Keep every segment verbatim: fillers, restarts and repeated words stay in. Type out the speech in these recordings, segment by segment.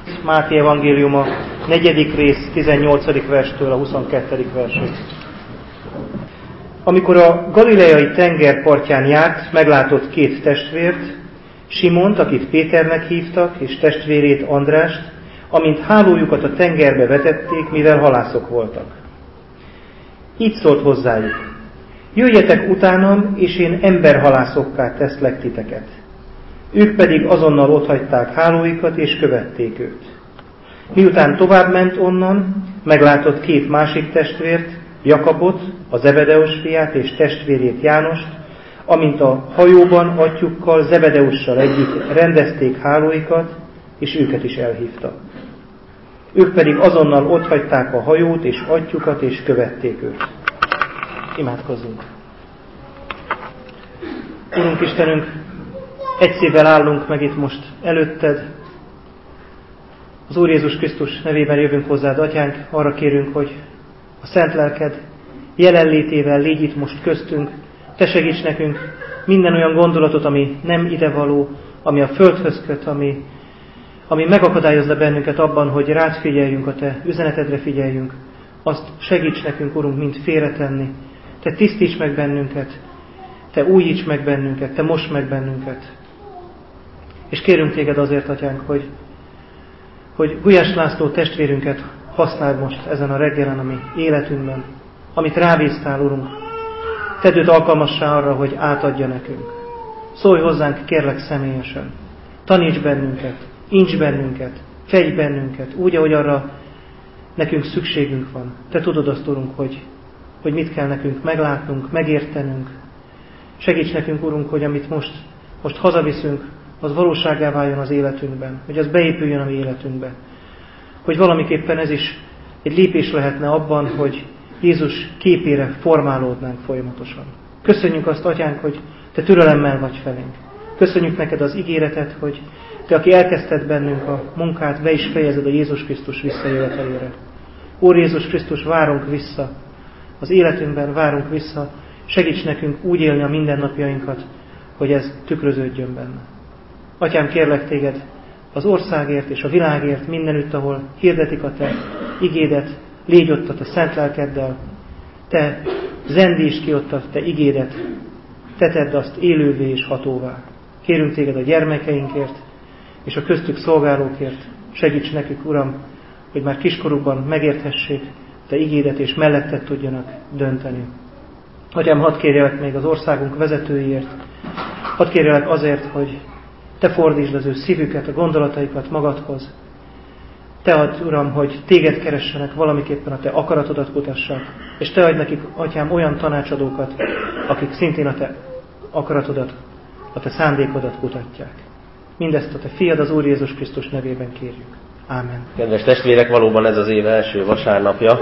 Máté evangéliuma, negyedik rész, tizennyolcadik verstől a huszonkettedik versig. Amikor a galileai tenger partján járt, meglátott két testvért, Simont, akit Péternek hívtak, és testvérét Andrást, amint hálójukat a tengerbe vetették, mivel halászok voltak. Így szólt hozzájuk: jöjjetek utánam, és én emberhalászokká teszlek titeket. Ők pedig azonnal otthagyták hálóikat, és követték őt. Miután tovább ment onnan, meglátott két másik testvért, Jakabot, a Zebedeus fiát, és testvérét Jánost, amint a hajóban atyjukkal, Zebedeussal együtt rendezték hálóikat, és őket is elhívta. Ők pedig azonnal otthagyták a hajót és atyjukat, és követték őt. Imádkozzunk! Urunk Istenünk, egy szívvel állunk meg itt most előtted. Az Úr Jézus Krisztus nevében jövünk hozzád, Atyánk, arra kérünk, hogy a Szent Lelked jelenlétével légy itt most köztünk. Te segíts nekünk minden olyan gondolatot, ami nem idevaló, ami a földhöz köt, ami, ami megakadályozna bennünket abban, hogy rád figyeljünk, a Te üzenetedre figyeljünk. Azt segíts nekünk, Urunk, mind félretenni. Te tisztíts meg bennünket, Te újíts meg bennünket, Te mosd meg bennünket. És kérünk Téged azért, Atyánk, hogy, hogy Gulyás László testvérünket használd most ezen a reggelen a mi életünkben, amit rábíztál, Urunk. Tedd őt alkalmassá arra, hogy átadja nekünk. Szólj hozzánk, kérlek, személyesen. Taníts bennünket, ints bennünket, fedj bennünket, úgy, ahogy arra nekünk szükségünk van. Te tudod azt, Urunk, hogy, hogy mit kell nekünk meglátnunk, megértenünk. Segíts nekünk, Urunk, hogy amit most, most hazaviszünk, az valósággá váljon az életünkben, hogy az beépüljön a mi életünkbe. Hogy valamiképpen ez is egy lépés lehetne abban, hogy Jézus képére formálódnánk folyamatosan. Köszönjük azt, Atyánk, hogy Te türelemmel vagy felénk. Köszönjük neked az ígéretet, hogy Te, aki elkezdted bennünk a munkát, be is fejezed a Jézus Krisztus visszajövetelére. Úr Jézus Krisztus, várunk vissza. Az életünkben várunk vissza. Segíts nekünk úgy élni a mindennapjainkat, hogy ez tükröződjön benne. Atyám, kérlek Téged az országért és a világért, mindenütt, ahol hirdetik a Te igédet, légy ott a Te szent lelkeddel, Te zendítsd ki ott a Te igédet, Te tedd azt élővé és hatóvá. Kérünk Téged a gyermekeinkért és a köztük szolgálókért, segíts nekük, Uram, hogy már kiskorukban megérthessék Te igédet és melletted tudjanak dönteni. Atyám, hadd kérjelek még az országunk vezetőiért, hadd kérjelek azért, hogy Te fordítsd az ő szívüket, a gondolataikat magadhoz. Te add, Uram, hogy Téged keressenek, valamiképpen a Te akaratodat kutassák, és Te adj nekik, Atyám, olyan tanácsadókat, akik szintén a Te akaratodat, a Te szándékodat kutatják. Mindezt a Te fiad, az Úr Jézus Krisztus nevében kérjük. Ámen. Kedves testvérek, valóban ez az év első vasárnapja,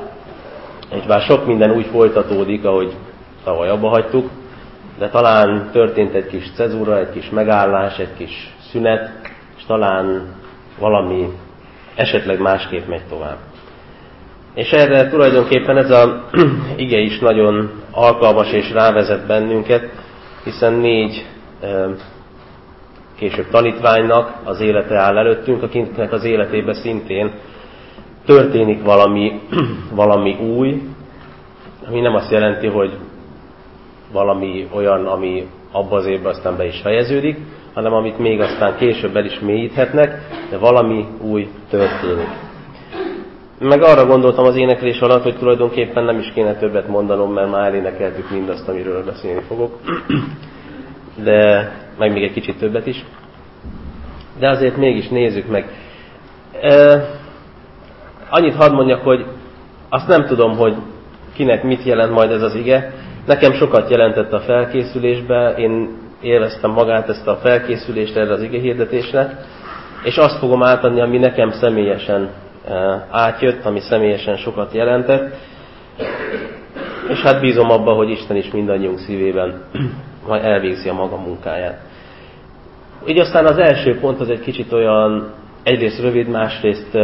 és bár sok minden úgy folytatódik, ahogy tavaly abba hagytuk, de talán történt egy kis cezúra, egy kis megállás, egy kis szünet, és talán valami esetleg másképp megy tovább. És erre tulajdonképpen ez az ige is nagyon alkalmas és rávezet bennünket, hiszen négy e, később tanítványnak az élete áll előttünk, akiknek az életében szintén történik valami, valami új, ami nem azt jelenti, hogy valami olyan, ami abban az évben aztán be is fejeződik, hanem amit még aztán később el is mélyíthetnek, de valami új történik. Meg arra gondoltam az éneklés alatt, hogy tulajdonképpen nem is kéne többet mondanom, mert már énekeltük mindazt, amiről beszélni fogok, de meg még egy kicsit többet is. De azért mégis nézzük meg. E, annyit hadd mondjak, hogy azt nem tudom, hogy kinek mit jelent majd ez az ige. Nekem sokat jelentett a felkészülésbe, én élveztem magát ezt a felkészülést erre az igehirdetésre, és azt fogom átadni, ami nekem személyesen átjött, ami személyesen sokat jelentett, és hát bízom abba, hogy Isten is mindannyiunk szívében majd elvégzi a maga munkáját. Így aztán az első pont az egy kicsit olyan, egyrészt rövid, másrészt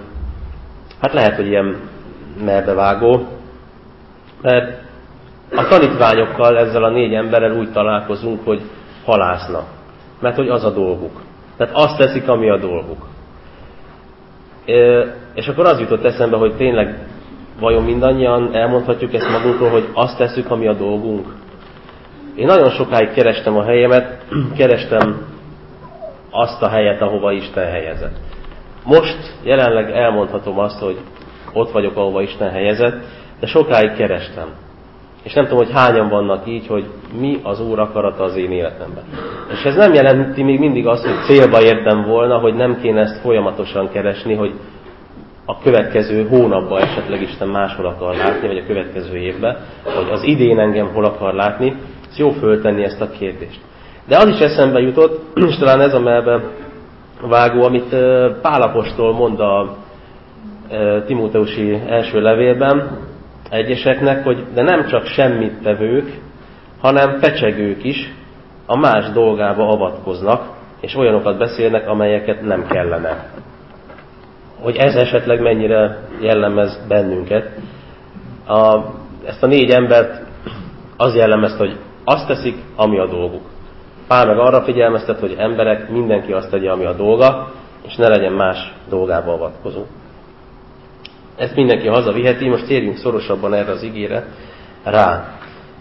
hát lehet, hogy ilyen merbevágó, mert a tanítványokkal, ezzel a négy emberrel úgy találkozunk, hogy halásznak. Mert hogy az a dolguk. Tehát azt teszik, ami a dolguk. És akkor az jutott eszembe, hogy tényleg vajon mindannyian elmondhatjuk ezt magunkról, hogy azt tesszük, ami a dolgunk. Én nagyon sokáig kerestem a helyemet, kerestem azt a helyet, ahova Isten helyezett. Most jelenleg elmondhatom azt, hogy ott vagyok, ahova Isten helyezett, de sokáig kerestem. És nem tudom, hogy hányan vannak így, hogy mi az Úr akarata az én életemben. És ez nem jelenti még mindig azt, hogy célba értem volna, hogy nem kéne ezt folyamatosan keresni, hogy a következő hónapban esetleg Isten máshol akar látni, vagy a következő évben, vagy az idén engem hol akar látni. Ez jó föltenni ezt a kérdést. De az is eszembe jutott, és talán ez a melbe vágó, amit Pál apostol mond a Timóteusi első levélben egyeseknek, hogy de nem csak semmit tevők, hanem pecsegők is a más dolgába avatkoznak, és olyanokat beszélnek, amelyeket nem kellene. Hogy ez esetleg mennyire jellemez bennünket. A, ezt a négy embert az jellemez, hogy azt teszik, ami a dolguk. Pál meg arra figyelmeztet, hogy emberek, mindenki azt tegye, ami a dolga, és ne legyen más dolgába avatkozó. Ezt mindenki hazaviheti, most térjünk szorosabban erre az igére rá.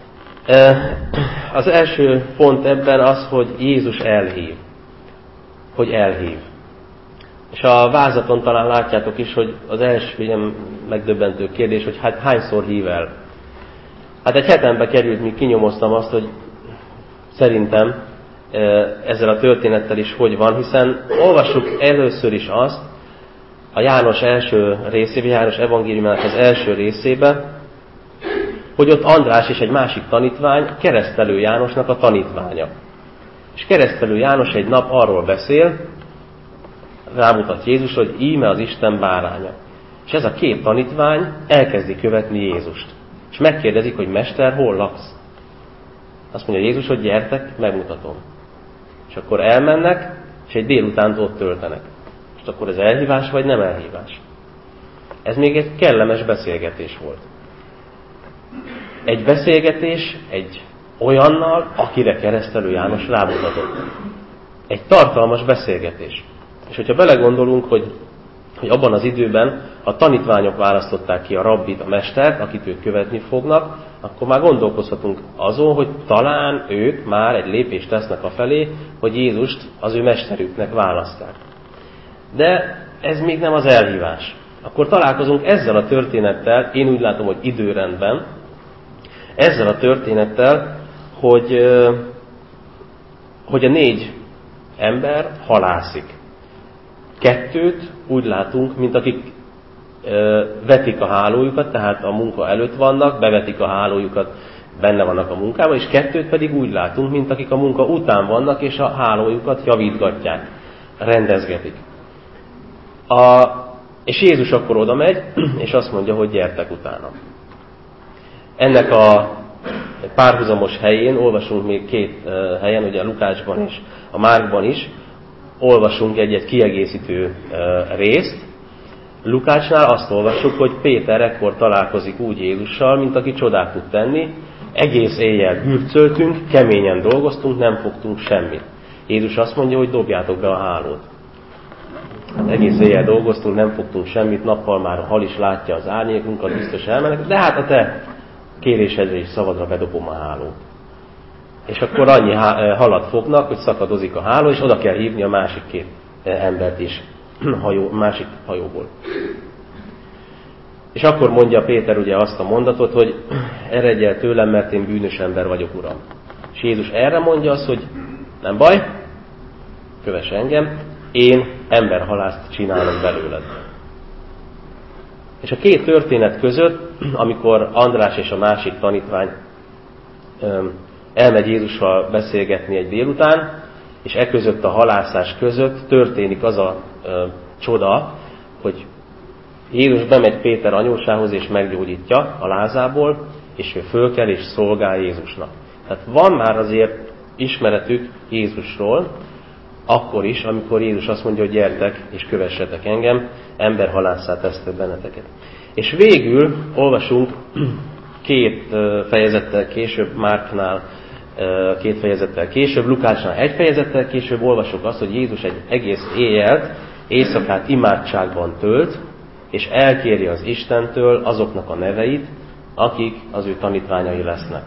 Az első pont ebben az, hogy Jézus elhív. Hogy elhív. És a vázaton talán látjátok is, hogy az első ilyen megdöbbentő kérdés, hogy hát hányszor hív el. Hát egy hetembe került, míg kinyomoztam azt, hogy szerintem ezzel a történettel is hogy van, hiszen olvassuk először is azt, a János első részében, János evangéliumának az első részében, hogy ott András és egy másik tanítvány, Keresztelő Jánosnak a tanítványa. És Keresztelő János egy nap arról beszél, rámutat Jézus, hogy íme az Isten báránya. És ez a két tanítvány elkezdi követni Jézust. És megkérdezik, hogy Mester, hol laksz? Azt mondja Jézus, hogy gyertek, megmutatom. És akkor elmennek, és egy délutánt ott töltenek. És akkor ez elhívás, vagy nem elhívás? Ez még egy kellemes beszélgetés volt. Egy beszélgetés egy olyannal, akire Keresztelő János rámutatott. Egy tartalmas beszélgetés. És hogyha belegondolunk, hogy, hogy abban az időben a tanítványok választották ki a rabbit, a mestert, akit ők követni fognak, akkor már gondolkozhatunk azon, hogy talán ők már egy lépést tesznek a felé, hogy Jézust az ő mesterüknek választák. De ez még nem az elhívás. Akkor találkozunk ezzel a történettel, én úgy látom, hogy időrendben, ezzel a történettel, hogy, hogy a négy ember halászik. Kettőt úgy látunk, mint akik vetik a hálójukat, tehát a munka előtt vannak, bevetik a hálójukat, benne vannak a munkában, és kettőt pedig úgy látunk, mint akik a munka után vannak, és a hálójukat javítgatják, rendezgetik. A, és Jézus akkor oda megy, és azt mondja, hogy gyertek utána. Ennek a párhuzamos helyén olvasunk még két helyen, ugye a Lukácsban és a Márkban is, olvasunk egy-egy kiegészítő részt. Lukácsnál azt olvassuk, hogy Péter ekkor találkozik úgy Jézussal, mint aki csodát tud tenni. Egész éjjel hürcöltünk, keményen dolgoztunk, nem fogtunk semmit. Jézus azt mondja, hogy dobjátok be a hálót. Hát egész éjjel dolgoztunk, nem fogtunk semmit, nappal már a hal is látja az árnyékunkat, biztos elmennek, de hát a te kérésedre és szavadra bedobom a hálót. És akkor annyi halat fognak, hogy szakadozik a háló, és oda kell hívni a másik két embert is, hajó, másik hajóból. És akkor mondja Péter ugye azt a mondatot, hogy eredj el tőlem, mert én bűnös ember vagyok, Uram. És Jézus erre mondja azt, hogy nem baj, kövess engem, én emberhalászt csinálok belőled. És a két történet között, amikor András és a másik tanítvány elmegy Jézussal beszélgetni egy délután, és e között a halászás között történik az a ö, csoda, hogy Jézus bemegy Péter anyósához, és meggyógyítja a lázából, és ő fölkel és szolgál Jézusnak. Tehát van már azért ismeretük Jézusról, akkor is, amikor Jézus azt mondja, hogy gyertek és kövessetek engem, emberhalásszá tesztek benneteket. És végül olvasunk két fejezettel később, Márknál két fejezettel később, Lukácsnál egy fejezettel később olvasok azt, hogy Jézus egy egész éjjelt éjszakát imádságban tölt, és elkéri az Istentől azoknak a neveit, akik az ő tanítványai lesznek.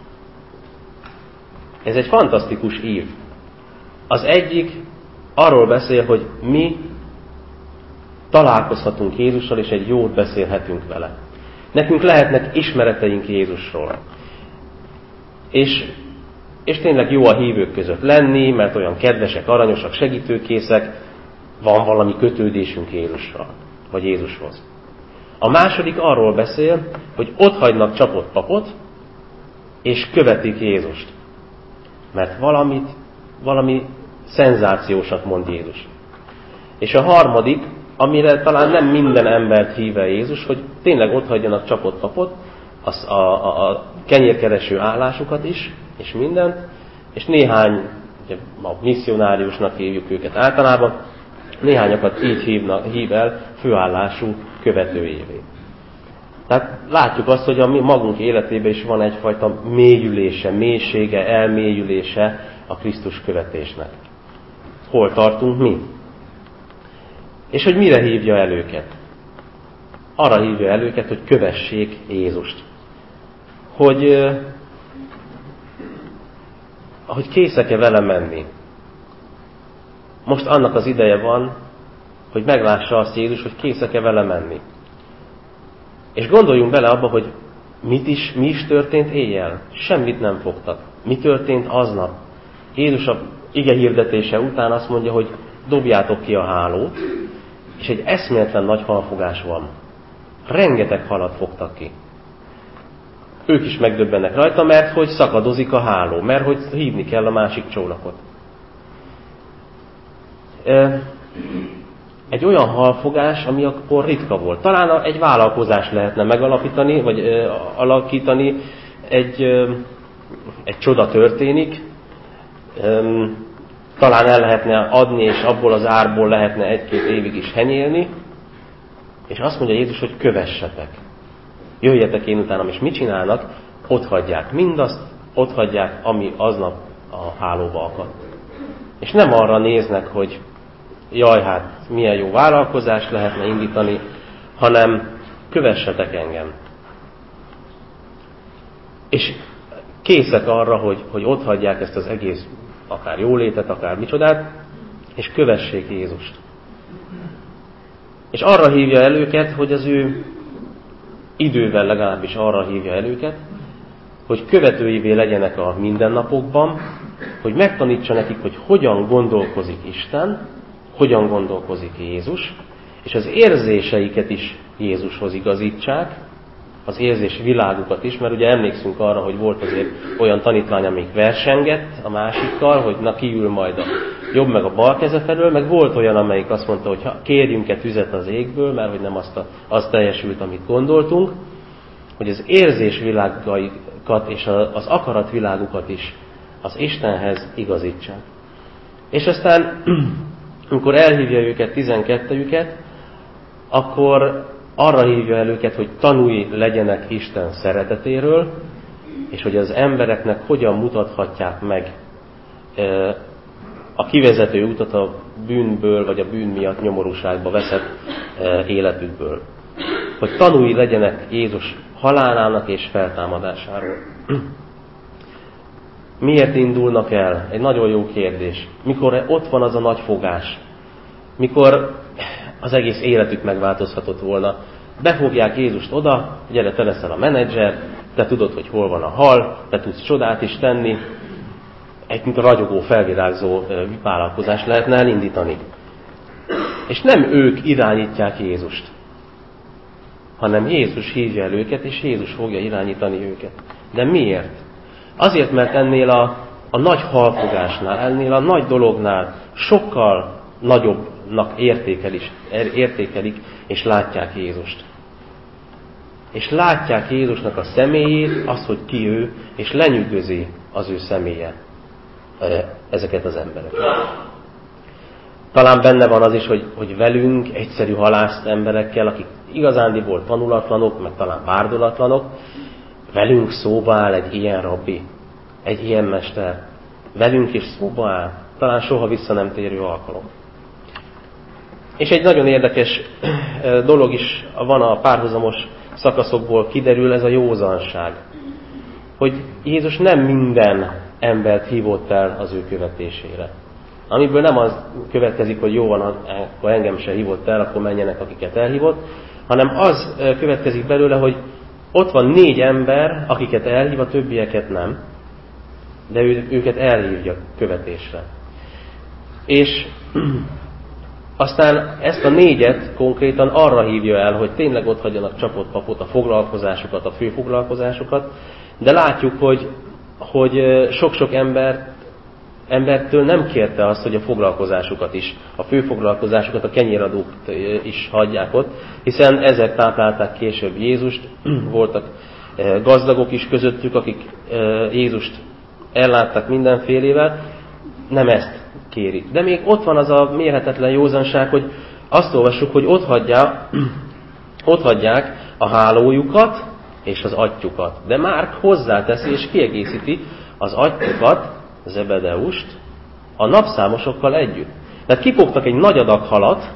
Ez egy fantasztikus ív. Az egyik arról beszél, hogy mi találkozhatunk Jézussal, és egy jót beszélhetünk vele. Nekünk lehetnek ismereteink Jézusról. És, és tényleg jó a hívők között lenni, mert olyan kedvesek, aranyosak, segítőkészek, van valami kötődésünk Jézusra, vagy Jézushoz. A második arról beszél, hogy otthagynak csapott papot, és követik Jézust. Mert valamit, valami szenzációsat mond Jézus. És a harmadik, amire talán nem minden embert hív el Jézus, hogy tényleg otthagyjanak csapott papot, az a, a, a kenyérkereső állásukat is, és mindent, és néhány, ugye, a misszionáriusnak hívjuk őket általában, néhányakat így hívnak, hív el főállású követőjévé. Tehát látjuk azt, hogy a mi magunk életében is van egyfajta mélyülése, mélysége, elmélyülése a Krisztus követésnek. Hol tartunk mi? És hogy mire hívja el őket? Arra hívja el őket, hogy kövessék Jézust. Hogy, hogy készek-e vele menni. Most annak az ideje van, hogy meglássa azt Jézus, hogy készek-e vele menni. És gondoljunk bele abba, hogy mit is, mi is történt éjjel. Semmit nem fogtak. Mi történt aznap? Jézus a ige hirdetése után azt mondja, hogy dobjátok ki a hálót, és egy eszméletlen nagy halfogás van. Rengeteg halat fogtak ki. Ők is megdöbbennek rajta, mert hogy szakadozik a háló, mert hogy hívni kell a másik csónakot. Egy olyan halfogás, ami akkor ritka volt. Talán egy vállalkozás lehetne megalapítani, vagy alakítani, egy, egy csoda történik, talán el lehetne adni, és abból az árból lehetne egy-két évig is henyélni, és azt mondja Jézus, hogy kövessetek. Jöjjetek én utánam, és mit csinálnak? Otthagyják mindazt, otthagyják, ami aznap a hálóba akadt. És nem arra néznek, hogy jaj, hát milyen jó vállalkozást lehetne indítani, hanem kövessetek engem. És készek arra, hogy, hogy otthagyják ezt az egész, akár jólétet, akár micsodát, és kövessék Jézust. És arra hívja el őket, hogy az ő idővel legalábbis arra hívja el őket, hogy követőivé legyenek a mindennapokban, hogy megtanítsa nekik, hogy hogyan gondolkozik Isten, hogyan gondolkozik Jézus, és az érzéseiket is Jézushoz igazítsák, az érzés világukat is, mert ugye emlékszünk arra, hogy volt azért olyan tanítvány, amelyik versengett a másikkal, hogy na kiül majd a jobb meg a bal keze felől, meg volt olyan, amelyik azt mondta, hogy kérjünk-e tüzet az égből, mert hogy nem azt a, az teljesült, amit gondoltunk, hogy az érzésvilágaikat és az akaratvilágukat is az Istenhez igazítsák. És aztán, amikor elhívja őket, tizenkettőjüket, akkor arra hívja el őket, hogy tanulj legyenek Isten szeretetéről, és hogy az embereknek hogyan mutathatják meg a kivezető utat a bűnből, vagy a bűn miatt nyomorúságba veszett életükből. Hogy tanulj legyenek Jézus halálának és feltámadásáról. Miért indulnak el? Egy nagyon jó kérdés. Mikor ott van az a nagy fogás, mikor az egész életük megváltozhatott volna. Befogják Jézust oda, gyere, te leszel a menedzser, te tudod, hogy hol van a hal, te tudsz csodát is tenni. Egy mint a ragyogó, felvirágzó vállalkozást lehetne elindítani. És nem ők irányítják Jézust, hanem Jézus hívja el őket, és Jézus fogja irányítani őket. De miért? Azért, mert ennél a, a nagy halfogásnál, ennél a nagy dolognál sokkal nagyobbnak értékelik, értékelik és látják Jézust. És látják Jézusnak a személyét, azt, hogy ki ő, és lenyűgözi az ő személye ezeket az embereket. Talán benne van az is, hogy, hogy velünk, egyszerű halász emberekkel, akik igazándiból tanulatlanok, meg talán bárdolatlanok, velünk szóba áll egy ilyen rabbi, egy ilyen mester. Velünk is szóba áll, talán soha vissza nem térő alkalom. És egy nagyon érdekes dolog is van a párhuzamos szakaszokból kiderül, ez a józanság. Hogy Jézus nem minden embert hívott el az ő követésére. Amiből nem az következik, hogy jó van, akkor engem se hívott el, akkor menjenek, akiket elhívott, hanem az következik belőle, hogy ott van négy ember, akiket elhív, a többieket nem, de ő, őket elhívja követésre. És aztán ezt a négyet konkrétan arra hívja el, hogy tényleg ott hagyjanak csapott papot, a foglalkozásokat, a fő foglalkozásokat, de látjuk, hogy, hogy sok-sok ember, embertől nem kérte azt, hogy a foglalkozásukat is, a fő foglalkozásukat, a kenyéradót is hagyják ott, hiszen ezek táplálták később Jézust, voltak gazdagok is közöttük, akik Jézust elláttak mindenfélével, nem ezt kérik. De még ott van az a mérhetetlen józanság, hogy azt olvassuk, hogy ott, hagyja, ott hagyják a hálójukat és az atyukat. De Márk hozzáteszi és kiegészíti az atyukat, Zebedeust, a napszámosokkal együtt. Tehát kifogtak egy nagy adag halat,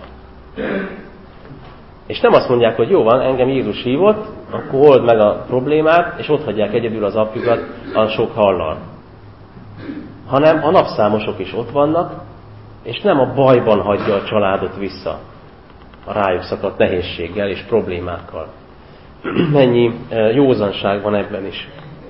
és nem azt mondják, hogy jó van, engem Jézus hívott, akkor old meg a problémát, és ott hagyják egyedül az apjukat a sok hallal. Hanem a napszámosok is ott vannak, és nem a bajban hagyja a családot vissza a rájuk szakadt nehézséggel és problémákkal. Mennyi józanság van ebben is.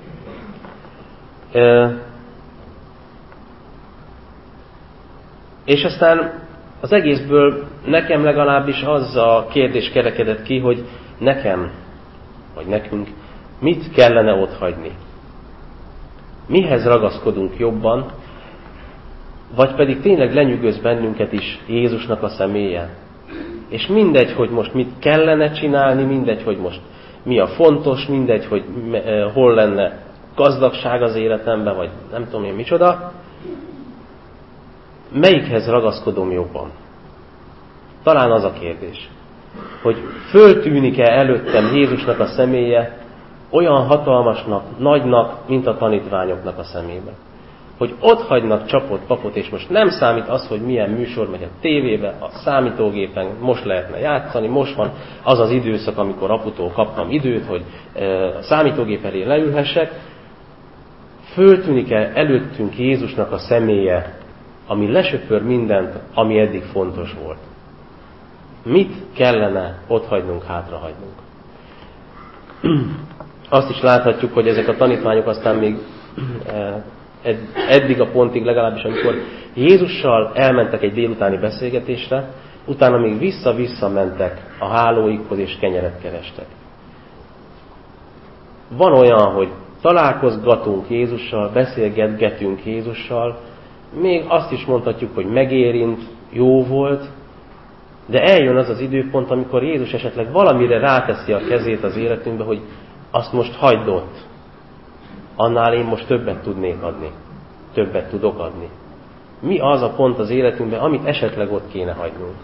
És aztán az egészből nekem legalábbis az a kérdés kerekedett ki, hogy nekem, vagy nekünk mit kellene otthagyni. Mihez ragaszkodunk jobban, vagy pedig tényleg lenyűgöz bennünket is Jézusnak a személye. És mindegy, hogy most mit kellene csinálni, mindegy, hogy most mi a fontos, mindegy, hogy hol lenne gazdagság az életemben, vagy nem tudom én micsoda, melyikhez ragaszkodom jobban? Talán az a kérdés, hogy föltűnik-e előttem Jézusnak a személye olyan hatalmasnak, nagynak, mint a tanítványoknak a szemébe. Hogy ott hagynak csapott papot, és most nem számít az, hogy milyen műsor megy a tévébe, a számítógépen, most lehetne játszani, most van az az időszak, amikor aputól kaptam időt, hogy a számítógép elé leülhessek. Föltűnik-e előttünk Jézusnak a személye, ami lesöpör mindent, ami eddig fontos volt? Mit kellene otthagynunk, hátrahagynunk? Azt is láthatjuk, hogy ezek a tanítványok aztán még eddig a pontig legalábbis, amikor Jézussal elmentek egy délutáni beszélgetésre, utána még vissza-vissza mentek a hálóikhoz és kenyeret kerestek. Van olyan, hogy találkozgatunk Jézussal, beszélgetgetünk Jézussal, még azt is mondhatjuk, hogy megérint, jó volt, de eljön az az időpont, amikor Jézus esetleg valamire ráteszi a kezét az életünkbe, hogy azt most hagyd ott. Annál én most többet tudnék adni. Többet tudok adni. Mi az a pont az életünkben, amit esetleg ott kéne hagynunk?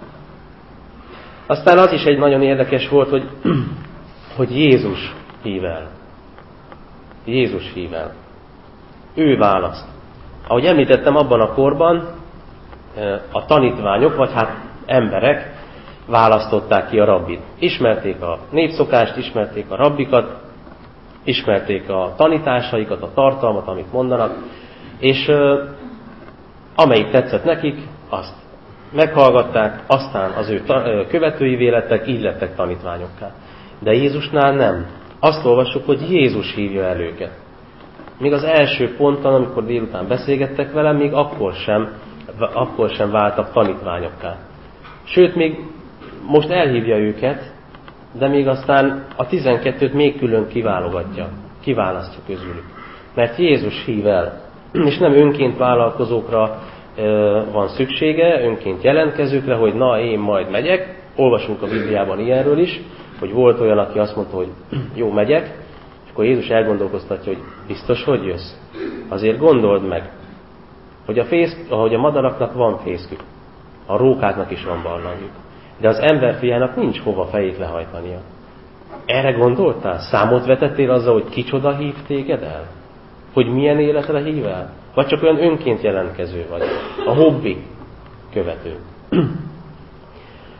Aztán az is egy nagyon érdekes volt, hogy, hogy Jézus hív el. Jézus hív el. Ő választ. Ahogy említettem, abban a korban a tanítványok, vagy hát emberek választották ki a rabbit. Ismerték a népszokást, ismerték a rabbikat, ismerték a tanításaikat, a tartalmat, amit mondanak, és amelyik tetszett nekik, azt meghallgatták, aztán az ő követőivé lettek, így lettek tanítványokká. De Jézusnál nem. Azt olvassuk, hogy Jézus hívja el őket. Még az első ponton, amikor délután beszélgettek velem, még akkor sem, akkor sem váltak tanítványokká. Sőt, még most elhívja őket, de még aztán a tizenkettőt még külön kiválogatja, kiválasztja közülük. Mert Jézus hív el, és nem önként vállalkozókra van szüksége, önként jelentkezőkre, hogy na, én majd megyek. Olvasunk a Bibliában ilyenről is, hogy volt olyan, aki azt mondta, hogy jó, megyek, és akkor Jézus elgondolkoztatja, hogy biztos, hogy jössz? Azért gondold meg, hogy a, fész, ahogy a madaraknak van fészkük, a rókáknak is van barlangjuk, de az emberfiának nincs hova fejét lehajtania. Erre gondoltál? Számot vetettél azzal, hogy kicsoda hív téged el? Hogy milyen életre hív el? Vagy csak olyan önként jelentkező vagy? A hobbi követő.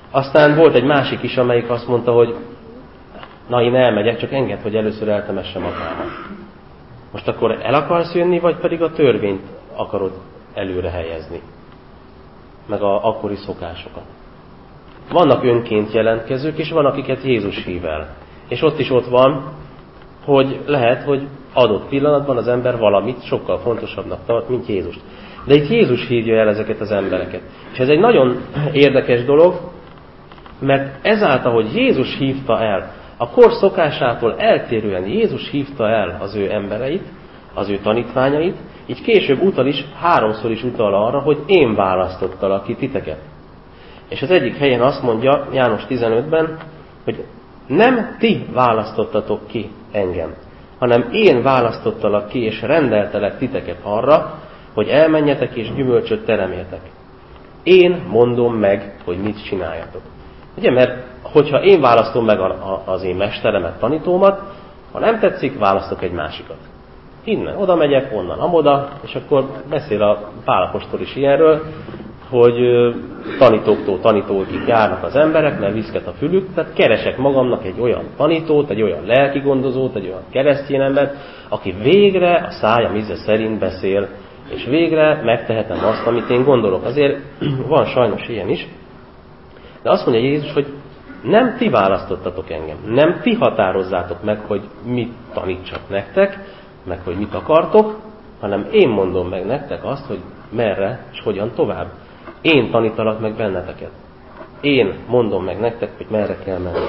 Aztán volt egy másik is, amelyik azt mondta, hogy na, én elmegyek, csak engedd, hogy először eltemessem apámat. Most akkor el akarsz jönni, vagy pedig a törvényt akarod előre helyezni? Meg a akkori szokásokat. Vannak önként jelentkezők, és van, akiket Jézus hív el. És ott is ott van, hogy lehet, hogy adott pillanatban az ember valamit sokkal fontosabbnak tart, mint Jézust. De itt Jézus hívja el ezeket az embereket. És ez egy nagyon érdekes dolog, mert ezáltal, hogy Jézus hívta el, a kor szokásától eltérően Jézus hívta el az ő embereit, az ő tanítványait, így később utal is, háromszor is utal arra, hogy én választottalak ki titeket. És az egyik helyen azt mondja, János tizenötben, hogy nem ti választottatok ki engem, hanem én választottalak ki, és rendeltelek titeket arra, hogy elmenjetek és gyümölcsöt teremjetek. Én mondom meg, hogy mit csináljatok. Ugye, mert hogyha én választom meg az én mesteremet, tanítómat, ha nem tetszik, választok egy másikat. Innen oda megyek, onnan amoda, és akkor beszél a Pál apostol is ilyenről, hogy tanítóktól tanítókig járnak az emberek, mert viszket a fülük, tehát keresek magamnak egy olyan tanítót, egy olyan lelkigondozót, egy olyan keresztény embert, aki végre a szájam íze szerint beszél, és végre megtehetem azt, amit én gondolok. Azért van sajnos ilyen is. De azt mondja Jézus, hogy nem ti választottatok engem, nem ti határozzátok meg, hogy mit tanítsak nektek, meg hogy mit akartok, hanem én mondom meg nektek azt, hogy merre és hogyan tovább. Én tanítalak meg benneteket. Én mondom meg nektek, hogy merre kell menni.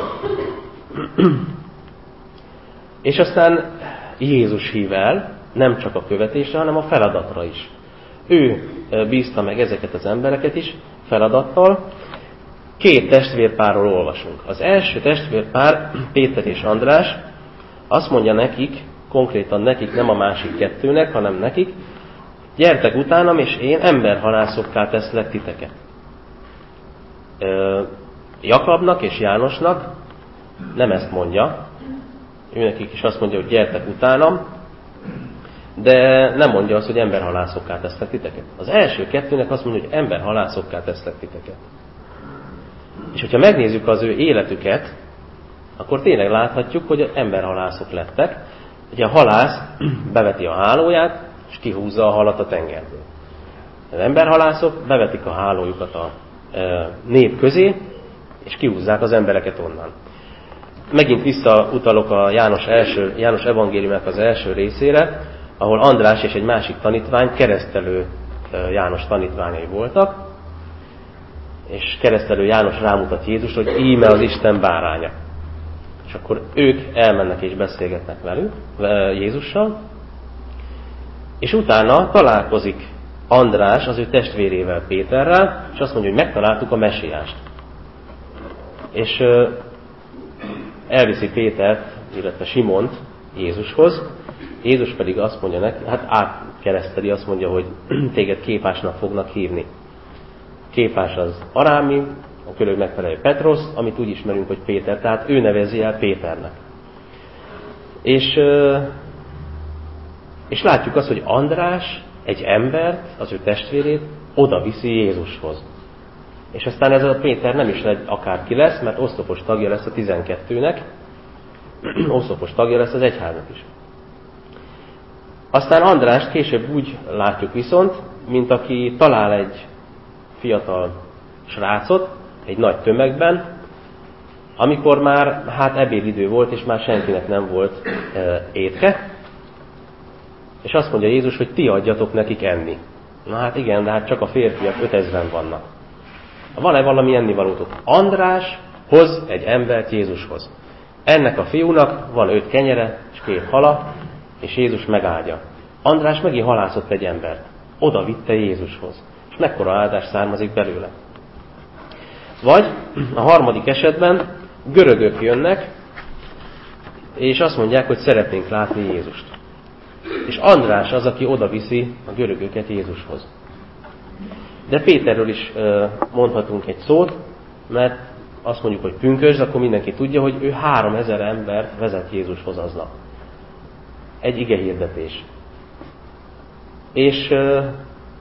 És aztán Jézus hív el, nem csak a követésre, hanem a feladatra is. Ő bízta meg ezeket az embereket is feladattal. Két testvérpárról olvasunk. Az első testvérpár, Péter és András, azt mondja nekik, konkrétan nekik, nem a másik kettőnek, hanem nekik, gyertek utánam, és én emberhalászokká teszlek titeket. Jakabnak és Jánosnak nem ezt mondja, ő nekik is azt mondja, hogy gyertek utánam, de nem mondja azt, hogy emberhalászokká teszlek titeket. Az első kettőnek azt mondja, hogy emberhalászokká teszlek titeket. És hogyha megnézzük az ő életüket, akkor tényleg láthatjuk, hogy emberhalászok lettek. Ugye a halász beveti a hálóját, és kihúzza a halat a tengerből. Az emberhalászok bevetik a hálójukat a nép közé, és kihúzzák az embereket onnan. Megint visszautalok a János, első, János evangéliumának az első részére, ahol András és egy másik tanítvány keresztelő János tanítványai voltak, és keresztelő János rámutat Jézus, hogy íme az Isten báránya. És akkor ők elmennek és beszélgetnek velük, Jézussal, és utána találkozik András az ő testvérével, Péterrel, és azt mondja, hogy megtaláltuk a mesiást. És elviszi Pétert, illetve Simont Jézushoz, Jézus pedig azt mondja neki, hát átkereszteli, azt mondja, hogy téged Képásnak fognak hívni. Képás az arámi, a körül megfelelő Petros, amit úgy ismerünk, hogy Péter, tehát ő nevezi el Péternek. És, és látjuk azt, hogy András egy embert, az ő testvérét oda viszi Jézushoz. És aztán ez a Péter nem is akárki lesz, mert oszlopos tagja lesz a tizenkettőnek, oszlopos tagja lesz az egyháznak is. Aztán Andrást később úgy látjuk viszont, mint aki talál egy fiatal srácot egy nagy tömegben, amikor már hát ebédidő volt, és már senkinek nem volt e, étke, és azt mondja Jézus, hogy ti adjatok nekik enni. Na hát igen, de hát csak a férfiak ötezren vannak. Van-e valami ennivalótok? András hoz egy embert Jézushoz. Ennek a fiúnak van öt kenyere és két hala, és Jézus megáldja. András megint halászott egy embert. Oda vitte Jézushoz. És mekkora áldás származik belőle. Vagy a harmadik esetben görögök jönnek, és azt mondják, hogy szeretnénk látni Jézust. És András az, aki oda viszi a görögöket Jézushoz. De Péterről is mondhatunk egy szót, mert azt mondjuk, hogy pünkösd, akkor mindenki tudja, hogy ő háromezer embert vezet Jézushoz aznap. Egy igehirdetés. És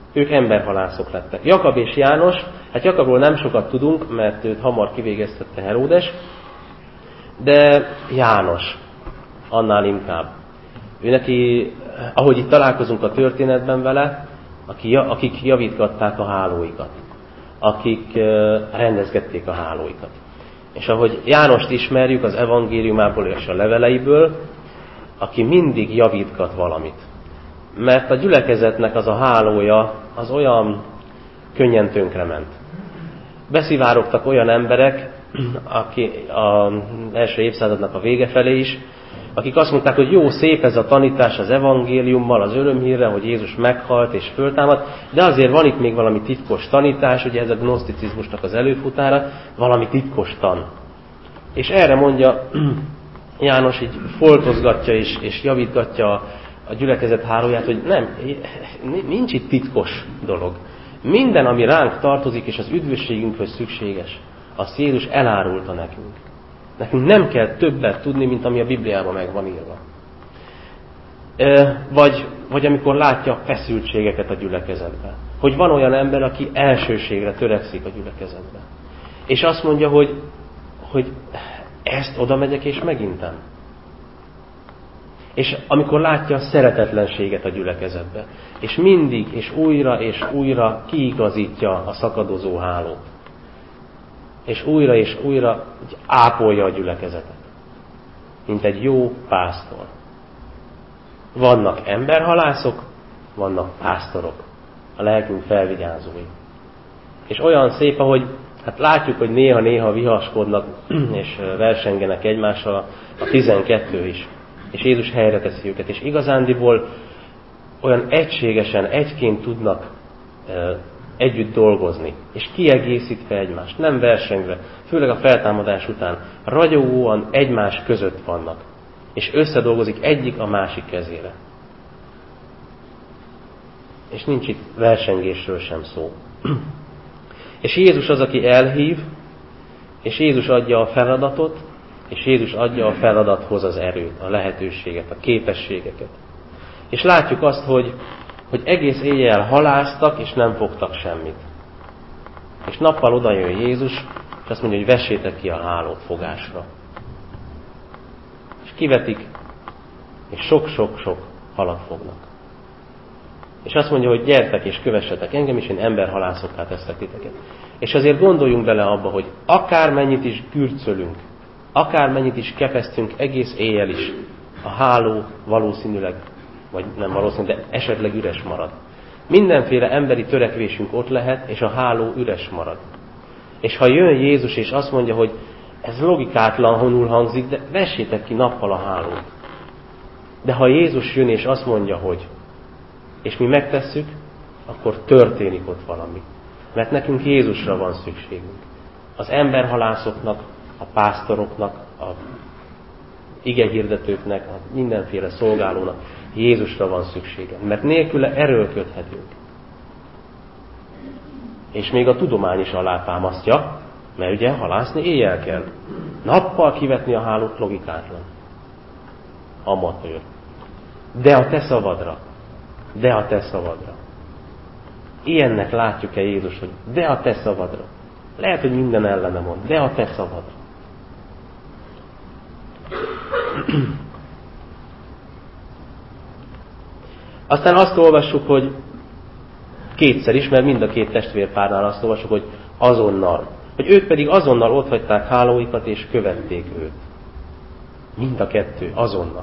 Ők emberhalászok lettek. Jakab és János, hát Jakabról nem sokat tudunk, mert őt hamar kivégeztette Heródes, de János annál inkább. Ő neki, ahogy itt találkozunk a történetben vele, akik javítgatták a hálóikat, akik rendezgették a hálóikat. És ahogy Jánost ismerjük az evangéliumából és a leveleiből, aki mindig javítgat valamit. Mert a gyülekezetnek az a hálója az olyan könnyen tönkrement. Beszivárogtak olyan emberek, aki az első évszázadnak a vége felé is, akik azt mondták, hogy jó, szép ez a tanítás az evangéliummal, az örömhírre, hogy Jézus meghalt és föltámadt, de azért van itt még valami titkos tanítás, ugye ez a gnoszticizmusnak az előfutára, valami titkos tan. És erre mondja János, így foltozgatja és, és javítgatja a, a gyülekezet hálóját, hogy nem, nincs itt titkos dolog. Minden, ami ránk tartozik és az üdvösségünkhöz szükséges, azt Jézus elárulta nekünk. Nekünk nem kell többet tudni, mint ami a Bibliában meg van írva. Vagy, vagy amikor látja a feszültségeket a gyülekezetben. Hogy van olyan ember, aki elsőségre törekszik a gyülekezetben. És azt mondja, hogy, hogy ezt oda megyek és megintem. És amikor látja a szeretetlenséget a gyülekezetben. És mindig, és újra, és újra kiigazítja a szakadozó hálót. És újra és újra ápolja a gyülekezetet. Mint egy jó pásztor. Vannak emberhalászok, vannak pásztorok. A lelkünk felvigyázói. És olyan szép, ahogy hát látjuk, hogy néha-néha vihaskodnak és versengenek egymással a tizenkettő is. És Jézus helyre teszi őket. És igazándiból olyan egységesen, egyként tudnak együtt dolgozni, és kiegészítve egymást, nem versengve, főleg a feltámadás után, ragyogóan egymás között vannak, és összedolgozik egyik a másik kezére. És nincs itt versengésről sem szó. És Jézus az, aki elhív, és Jézus adja a feladatot, és Jézus adja a feladathoz az erőt, a lehetőséget, a képességeket. És látjuk azt, hogy hogy egész éjjel halásztak, és nem fogtak semmit. És nappal oda jön Jézus, és azt mondja, hogy vessétek ki a hálót fogásra. És kivetik, és sok-sok-sok halat fognak. És azt mondja, hogy gyertek és kövessetek engem, és én emberhalászokká teszek titeket. És azért gondoljunk bele abba, hogy akármennyit is gürcölünk, akármennyit is kepesztünk egész éjjel is, a háló valószínűleg vagy nem valószínű, de esetleg üres marad. Mindenféle emberi törekvésünk ott lehet, és a háló üres marad. És ha jön Jézus, és azt mondja, hogy ez logikátlanul hangzik, de vessétek ki nappal a hálót. De ha Jézus jön, és azt mondja, hogy és mi megtesszük, akkor történik ott valami. Mert nekünk Jézusra van szükségünk. Az emberhalászoknak, a pásztoroknak, a igehirdetőknek, a mindenféle szolgálónak Jézusra van szüksége, mert nélküle erőlködhetünk. És még a tudomány is alátámasztja, mert ugye halászni éjjel kell. Nappal kivetni a hálót logikátlan. Amatőr. De a te szavadra. De a te szavadra. Ilyennek látjuk-e Jézus, hogy de a te szavadra. Lehet, hogy minden ellene mond, de a te szavadra. Aztán azt olvassuk, hogy kétszer is, mert mind a két testvérpárnál azt olvassuk, hogy azonnal. Hogy ők pedig azonnal otthagyták hálóikat, és követték őt. Mind a kettő, azonnal.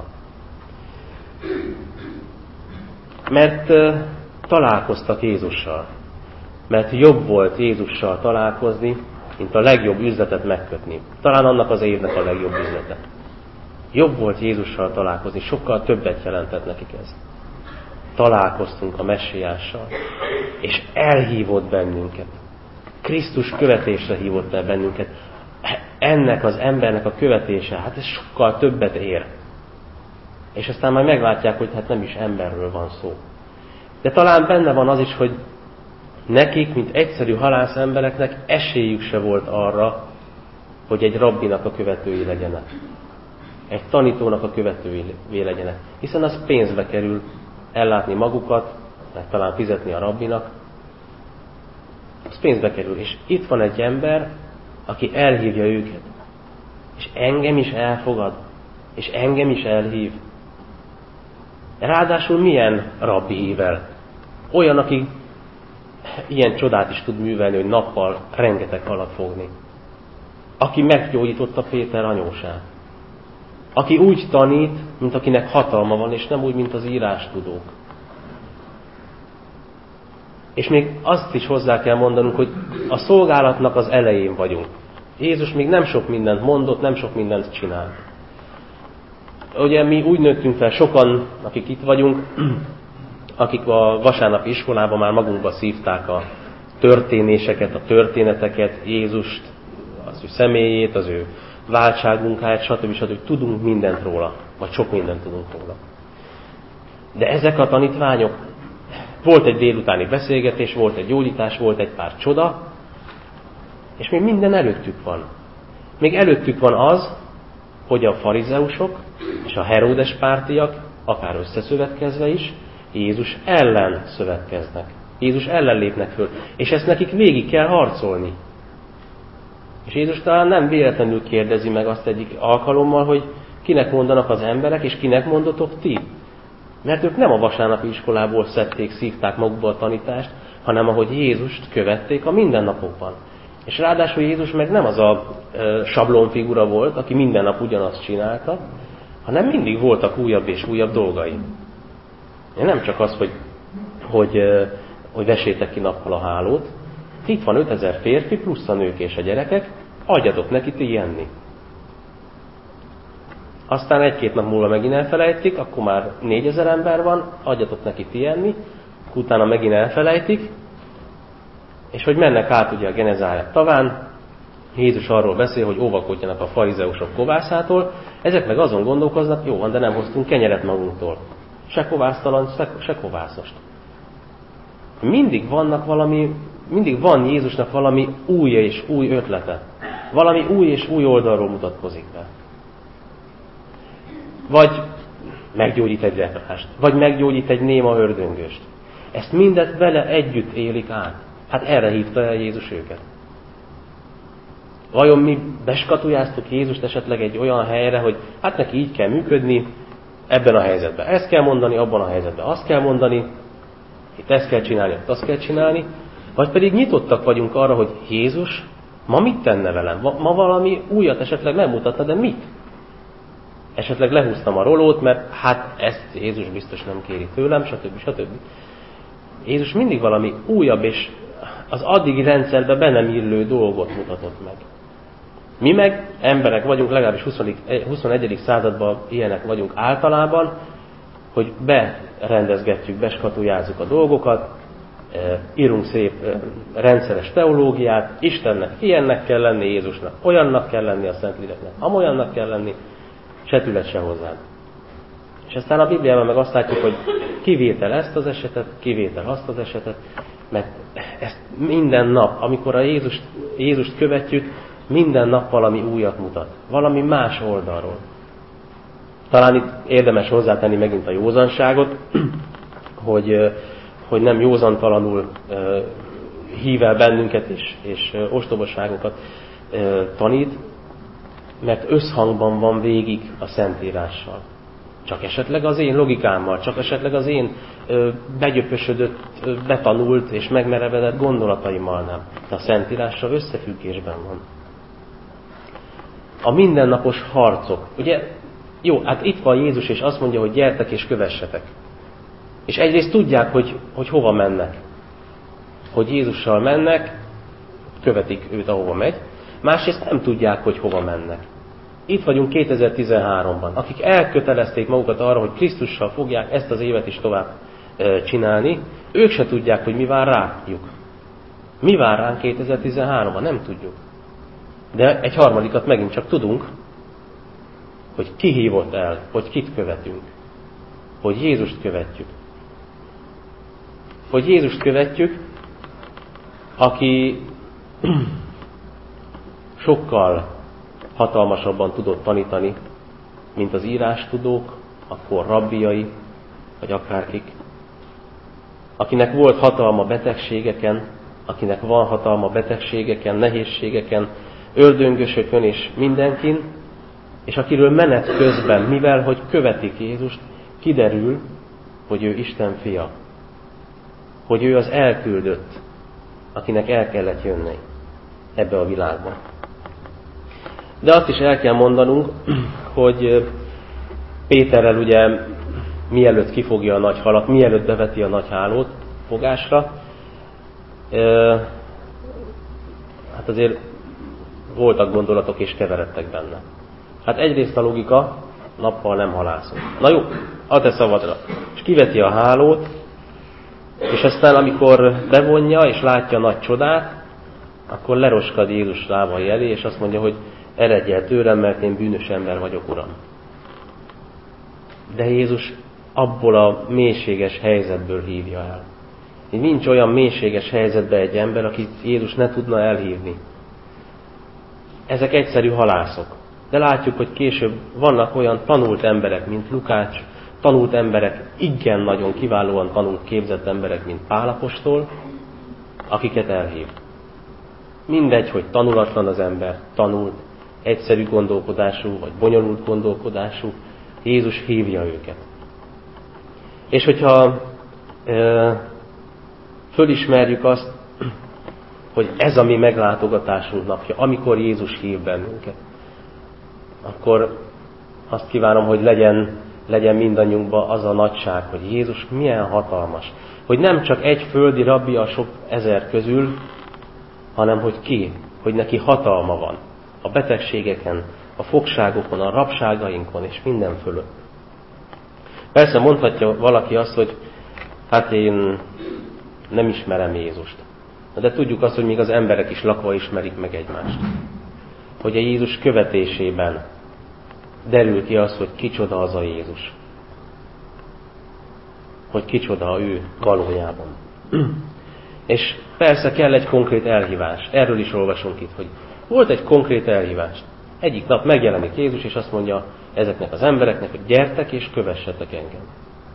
Mert uh, találkoztak Jézussal. Mert jobb volt Jézussal találkozni, mint a legjobb üzletet megkötni. Talán annak az évnek a legjobb üzlete. Jobb volt Jézussal találkozni, sokkal többet jelentett nekik ez. Találkoztunk a Messiással, és elhívott bennünket. Krisztus követésre hívott el bennünket. Ennek az embernek a követése, hát ez sokkal többet ér. És aztán majd meglátják, hogy hát nem is emberről van szó. De talán benne van az is, hogy nekik, mint egyszerű halász embereknek esélyük se volt arra, hogy egy rabbinak a követői legyenek. Egy tanítónak a követői legyenek. Hiszen az pénzbe kerül ellátni magukat, meg talán fizetni a rabbinak, az pénzbe kerül. És itt van egy ember, aki elhívja őket. És engem is elfogad. És engem is elhív. Ráadásul milyen rabbi hív el? Olyan, aki ilyen csodát is tud művelni, hogy nappal rengeteg halat fogni. Aki meggyógyította Péter anyósát. Aki úgy tanít, mint akinek hatalma van, és nem úgy, mint az írástudók. És még azt is hozzá kell mondanunk, hogy a szolgálatnak az elején vagyunk. Jézus még nem sok mindent mondott, nem sok mindent csinált. Ugye mi úgy nőttünk fel, sokan, akik itt vagyunk, akik a vasárnapi iskolában már magunkba szívták a történéseket, a történeteket, Jézust, az ő személyét, az ő váltságmunkáját, stb. stb. Tudunk mindent róla, vagy sok mindent tudunk róla. De ezek a tanítványok, volt egy délutáni beszélgetés, volt egy gyógyítás, volt egy pár csoda, és még minden előttük van. Még előttük van az, hogy a farizeusok és a Heródes pártiak, akár összeszövetkezve is, Jézus ellen szövetkeznek. Jézus ellen lépnek föl. És ezt nekik végig kell harcolni. És Jézus talán nem véletlenül kérdezi meg azt egyik alkalommal, hogy kinek mondanak az emberek, és kinek mondotok ti. Mert ők nem a vasárnapi iskolából szedték, szívták magukba a tanítást, hanem ahogy Jézust követték a mindennapokban. És ráadásul Jézus meg nem az a e, sablonfigura volt, aki minden nap ugyanazt csinálta, hanem mindig voltak újabb és újabb dolgai. Nem csak az, hogy, hogy, e, hogy vessétek ki nappal a hálót. Itt van ötezer férfi, plusz a nők és a gyerekek, adjatok neki ti enni. Aztán egy-két nap múlva megint elfelejtik, akkor már négyezer ember van, adjatok neki ti enni, utána megint elfelejtik, és hogy mennek át ugye a Genezáret taván, Jézus arról beszél, hogy óvakodjanak a farizeusok kovászától, ezek meg azon gondolkoznak, jó van, de nem hoztunk kenyeret magunktól. Se kovásztalan, se kovászost. Mindig vannak valami, mindig van Jézusnak valami új és új ötlete. Valami új és új oldalról mutatkozik be. Vagy meggyógyít egy leprást, vagy meggyógyít egy néma ördöngöst. Ezt mindet vele együtt élik át. Hát erre hívta el Jézus őket. Vajon mi beskatujáztuk Jézust esetleg egy olyan helyre, hogy hát neki így kell működni, ebben a helyzetben ezt kell mondani, abban a helyzetben azt kell mondani, itt ezt kell csinálni, ott azt kell csinálni, vagy pedig nyitottak vagyunk arra, hogy Jézus ma mit tenne velem? Ma, ma valami újat esetleg nem mutatna, de mit? Esetleg lehúztam a rolót, mert hát ezt Jézus biztos nem kéri tőlem, stb. stb. Jézus mindig valami újabb és az addigi rendszerbe be nem illő dolgot mutatott meg. Mi meg emberek vagyunk, legalábbis huszonegyedik században ilyenek vagyunk általában, hogy berendezgetjük, beskatujázzuk a dolgokat, írunk szép rendszeres teológiát, Istennek ilyennek kell lenni, Jézusnak olyannak kell lenni, a Szentléleknek amolyannak kell lenni, se tület, se hozzád. És aztán a Bibliában meg azt látjuk, hogy kivétel ezt az esetet, kivétel azt az esetet, mert ezt minden nap, amikor a Jézust, Jézust követjük, minden nap valami újat mutat. Valami más oldalról. Talán itt érdemes hozzátenni megint a józanságot, hogy, hogy nem józantalanul hív el bennünket és, és ostobaságokat tanít, mert összhangban van végig a Szentírással. Csak esetleg az én logikámmal, csak esetleg az én ö, begyöpösödött, ö, betanult és megmerevedett gondolataimmal nem. De a Szentírással összefüggésben van. A mindennapos harcok. Ugye, jó, hát itt van Jézus, és azt mondja, hogy gyertek és kövessetek. És egyrészt tudják, hogy, hogy hova mennek. Hogy Jézussal mennek, követik őt, ahova megy. Másrészt nem tudják, hogy hova mennek. Itt vagyunk kétezer-tizenháromban. Akik elkötelezték magukat arra, hogy Krisztussal fogják ezt az évet is tovább e, csinálni, ők se tudják, hogy mi vár rájuk. Mi vár ránk kétezer-tizenháromban? Nem tudjuk. De egy harmadikat megint csak tudunk, hogy ki hívott el, hogy kit követünk. Hogy Jézust követjük. Hogy Jézust követjük, aki sokkal hatalmasabban tudott tanítani, mint az írástudók, akkor rabbiai, vagy akárkik. akinek volt hatalma betegségeken, akinek van hatalma betegségeken, nehézségeken, ördöngösökön és mindenkin, és akiről menet közben, mivel hogy követik Jézust, kiderül, hogy ő Isten fia, hogy ő az elküldött, akinek el kellett jönni ebbe a világba. De azt is el kell mondanunk, hogy Péterrel ugye mielőtt kifogja a nagy halat, mielőtt beveti a nagy hálót fogásra, hát azért voltak gondolatok és keveredtek benne. Hát egyrészt a logika, nappal nem halászol. Na jó, a te szavadra. És kiveti a hálót, és aztán amikor bevonja és látja a nagy csodát, akkor leroskad Jézus lábai elé, és azt mondja, hogy eredj el tőlem, mert én bűnös ember vagyok, Uram. De Jézus abból a mélységes helyzetből hívja el. Így nincs olyan mélységes helyzetben egy ember, akit Jézus ne tudna elhívni. Ezek egyszerű halászok. De látjuk, hogy később vannak olyan tanult emberek, mint Lukács, tanult emberek, igen nagyon kiválóan tanult, képzett emberek, mint Pál apostol, akiket elhív. Mindegy, hogy tanulatlan az ember, tanult, egyszerű gondolkodású, vagy bonyolult gondolkodású, Jézus hívja őket. És hogyha e, fölismerjük azt, hogy ez a mi meglátogatásunk napja, amikor Jézus hív bennünket, akkor azt kívánom, hogy legyen, legyen mindannyiunkban az a nagyság, hogy Jézus milyen hatalmas. Hogy nem csak egy földi rabbi a sok ezer közül, hanem hogy ki, hogy neki hatalma van a betegségeken, a fogságokon, a rabságainkon és minden fölött. Persze mondhatja valaki azt, hogy hát én nem ismerem Jézust. De tudjuk azt, hogy még az emberek is lakva ismerik meg egymást. Hogy a Jézus követésében derül ki az, hogy kicsoda az a Jézus. Hogy kicsoda ő valójában. És persze kell egy konkrét elhívás. Erről is olvasunk itt, hogy volt egy konkrét elhívás. Egyik nap megjelenik Jézus, és azt mondja ezeknek az embereknek, hogy gyertek és kövessetek engem.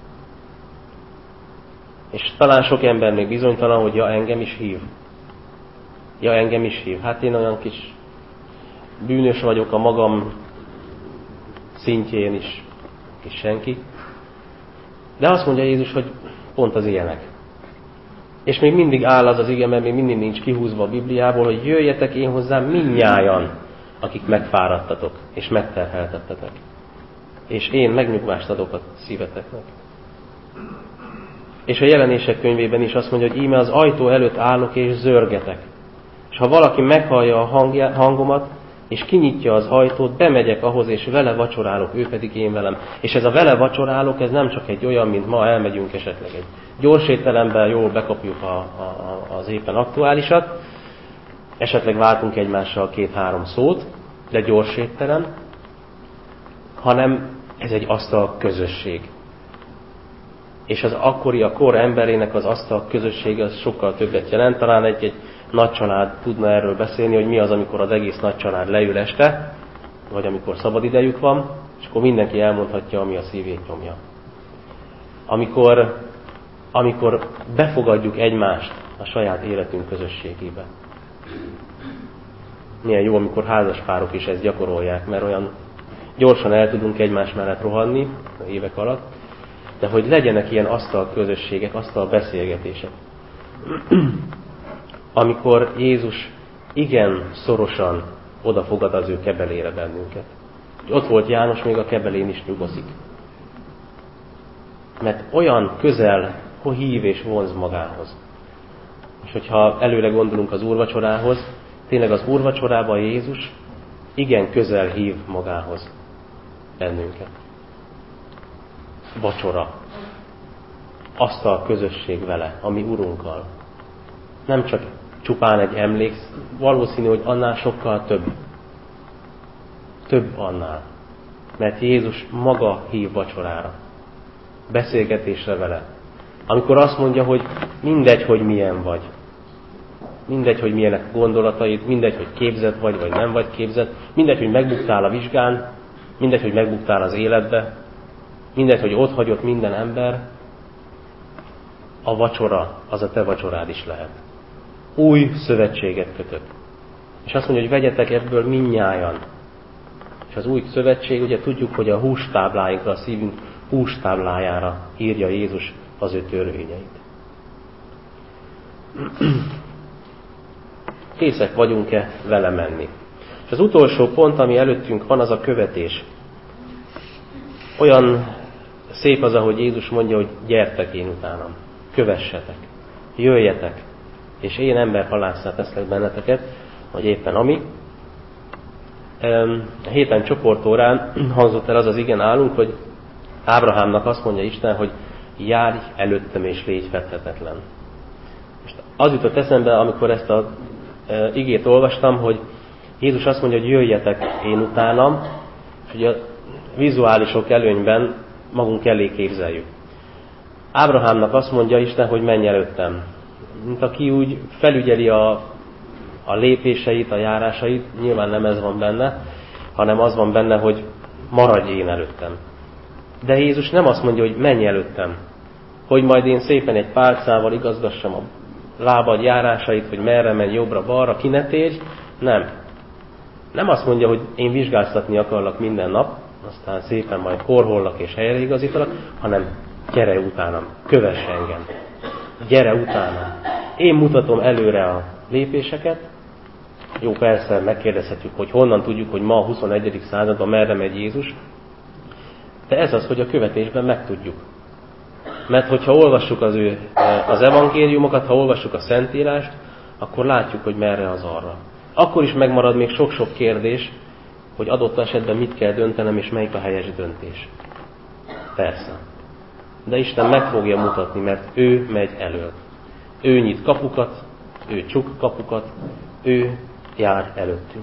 És talán sok ember még bizonytalan, hogy ja, engem is hív. Ja, engem is hív. Hát én olyan kis bűnös vagyok a magam szintjén is, kis senki. De azt mondja Jézus, hogy pont az ilyenek. És még mindig áll az az ige, mert még mindig nincs kihúzva a Bibliából, hogy jöjjetek én hozzám mindnyájan, akik megfáradtatok és megterheltettetek. És én megnyugvást adok a szíveteknek. És a Jelenések könyvében is azt mondja, hogy íme az ajtó előtt állok és zörgetek. És ha valaki meghallja a hangját, hangomat, és kinyitja az ajtót, bemegyek ahhoz, és vele vacsorálok, ő pedig én velem. És ez a vele vacsorálok, ez nem csak egy olyan, mint ma elmegyünk esetleg egy gyors étteremben, jól bekapjuk a, a, az éppen aktuálisat, esetleg váltunk egymással két-három szót, de gyors étterem, hanem ez egy asztal közösség. És az akkori, a kor emberének az asztal közössége az sokkal többet jelent. Talán egy-egy nagy család tudna erről beszélni, hogy mi az, amikor az egész nagy család leül este, vagy amikor szabad idejük van, és akkor mindenki elmondhatja, ami a szívét nyomja. Amikor, amikor befogadjuk egymást a saját életünk közösségébe. Milyen jó, amikor házaspárok is ezt gyakorolják, mert olyan gyorsan el tudunk egymás mellett rohanni évek alatt, de hogy legyenek ilyen asztal közösségek, asztal beszélgetések. Amikor Jézus igen szorosan odafogad az ő kebelére bennünket. Ott volt János, még a kebelén is nyugozik. Mert olyan közel hív és vonz magához. És hogyha előre gondolunk az úrvacsorához, tényleg az úrvacsorában Jézus igen közel hív magához bennünket. Vacsora. Asztal közösség vele, a mi Urunkkal. Nem csak csupán egy emléksz, valószínű, hogy annál sokkal több. Több annál. Mert Jézus maga hív vacsorára. Beszélgetésre vele. Amikor azt mondja, hogy mindegy, hogy milyen vagy. Mindegy, hogy milyenek a gondolataid, mindegy, hogy képzett vagy, vagy nem vagy képzett. Mindegy, hogy megbuktál a vizsgán, mindegy, hogy megbuktál az életbe, mindegy, hogy ott hagyott minden ember. a vacsora, az a te vacsorád is lehet. Új szövetséget kötök. És azt mondja, hogy vegyetek ebből mindnyájan. És az új szövetség, ugye tudjuk, hogy a hústábláinkra, a szívünk hústáblájára írja Jézus az ő törvényeit. Készek vagyunk-e vele menni? És az utolsó pont, ami előttünk van, az a követés. Olyan szép az, ahogy Jézus mondja, hogy gyertek én utánam, kövessetek, jöjjetek, és én emberhalásszá teszlek benneteket, vagy éppen ami. A héten csoportórán hangzott el az az igen állunk, hogy Ábrahámnak azt mondja Isten, hogy járj előttem és légy fedhetetlen. Most az jutott eszembe, amikor ezt az igét olvastam, hogy Jézus azt mondja, hogy jöjjetek én utánam, és ugye a vizuálisok előnyben magunk elé képzeljük. Ábrahámnak azt mondja Isten, hogy menj előttem. Mint aki úgy felügyeli a, a lépéseit, a járásait, nyilván nem ez van benne, hanem az van benne, hogy maradj én előttem. De Jézus nem azt mondja, hogy menj előttem, hogy majd én szépen egy pálcával igazgassam a lábad járásait, hogy merre menj, jobbra-balra, ki ne térj. Nem. Nem azt mondja, hogy én vizsgáztatni akarlak minden nap, aztán szépen majd korhollak és helyreigazítalak, hanem gyere utánam, kövess engem. Gyere utánam. Én mutatom előre a lépéseket. Jó, persze megkérdezhetjük, hogy honnan tudjuk, hogy ma a huszonegyedik században merre megy Jézus. De ez az, hogy a követésben megtudjuk. Mert hogyha olvassuk az, ő, az evangéliumokat, ha olvassuk a Szentírást, akkor látjuk, hogy merre az arra. Akkor is megmarad még sok-sok kérdés, hogy adott esetben mit kell döntenem, és melyik a helyes döntés. Persze. De Isten meg fogja mutatni, mert ő megy elől. Ő nyit kapukat, ő csuk kapukat, ő jár előttünk.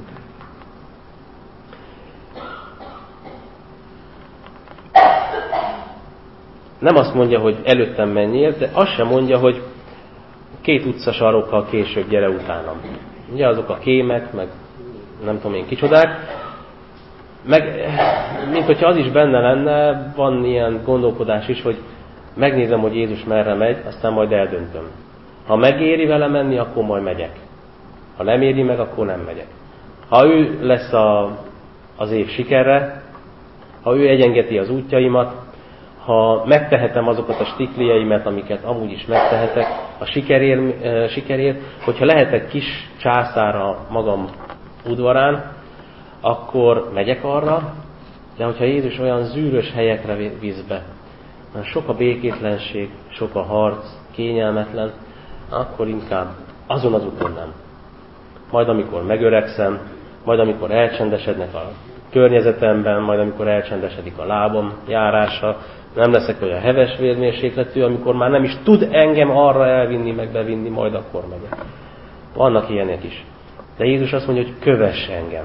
Nem azt mondja, hogy előttem menjél, de azt sem mondja, hogy két utcasarokkal később gyere utánam. Ugye azok a kémek, meg nem tudom én kicsodák. Meg, mint hogyha az is benne lenne, van ilyen gondolkodás is, hogy megnézem, hogy Jézus merre megy, aztán majd eldöntöm. Ha megéri vele menni, akkor majd megyek. Ha nem éri meg, akkor nem megyek. Ha ő lesz a, az év sikerre, ha ő egyengeti az útjaimat, ha megtehetem azokat a stiklieimet, amiket amúgy is megtehetek a sikerért, e, sikerért, hogyha lehetek kis császára magam udvarán, akkor megyek arra, de hogyha Jézus olyan zűrös helyekre visz be, sok a békétlenség, sok a harc, kényelmetlen, akkor inkább azon az úton nem. Majd amikor megöregszem, majd amikor elcsendesednek a környezetemben, majd amikor elcsendesedik a lábam járása, nem leszek olyan heves vérmérsékletű, amikor már nem is tud engem arra elvinni, meg bevinni, majd akkor megyek. Vannak ilyenek is. De Jézus azt mondja, hogy kövess engem.